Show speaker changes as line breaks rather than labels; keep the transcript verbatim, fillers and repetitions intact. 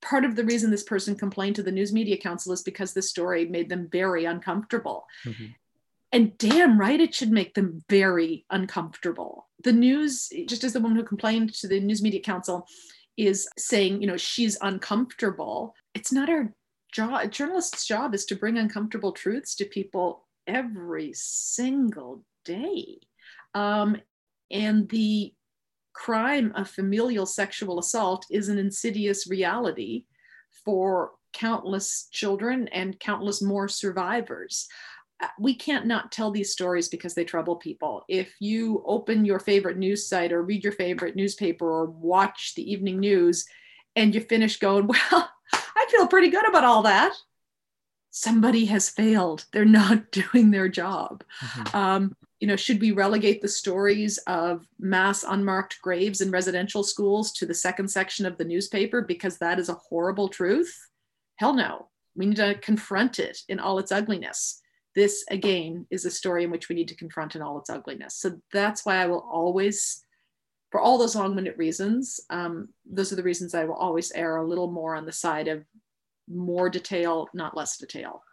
part of the reason this person complained to the News Media Council is because this story made them very uncomfortable. Mm-hmm. And damn right, it should make them very uncomfortable. The news, just as the woman who complained to the News Media Council is saying, you know, she's uncomfortable. It's not our job. A journalist's job is to bring uncomfortable truths to people every single day. Um, and the crime of familial sexual assault is an insidious reality for countless children and countless more survivors. We can't not tell these stories because they trouble people. If you open your favorite news site or read your favorite newspaper or watch the evening news and you finish going, well, I feel pretty good about all that, somebody has failed. They're not doing their job. Mm-hmm. Um, you know, should we relegate the stories of mass unmarked graves in residential schools to the second section of the newspaper because that is a horrible truth? Hell no. We need to confront it in all its ugliness. This, again, is a story in which we need to confront in all its ugliness. So that's why I will always, for all those long-winded reasons, um, those are the reasons I will always err a little more on the side of more detail, not less detail.